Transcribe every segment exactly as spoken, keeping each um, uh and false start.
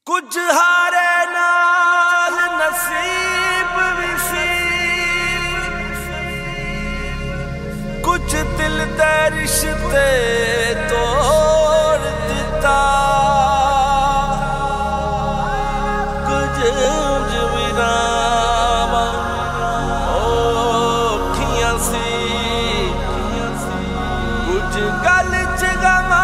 कुछ हारे नाल नसीब भी सी, कुछ दिल दे रिश्ते तोड़ दिता, कुछ जमीनां औखियां सी, कुछ गल च गमा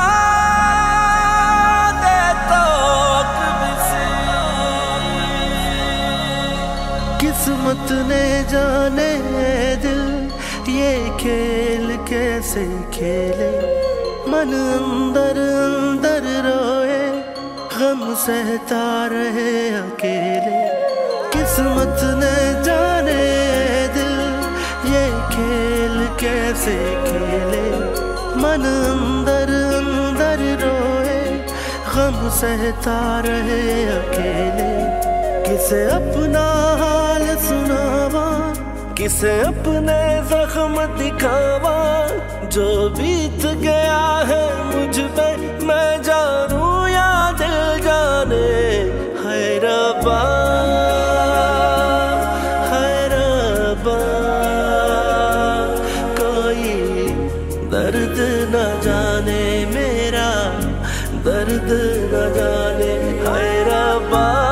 किस्मत ने जाने दिल ये खेल कैसे खेले, मन अंदर अंदर रोए गम सहता रहे अकेले। किस्मत ने जाने दिल ये खेल कैसे खेले, मन अंदर अंदर रोए गम सहता रहे अकेले। किसे अपना हाल सुनावा, किसे अपने जख्म दिखावा, जो बीत गया है मुझ पे मैं जानू या दिल जाने। है रब्बा है रब्बा, कोई दर्द न जाने मेरा, दर्द न जाने। है रब्बा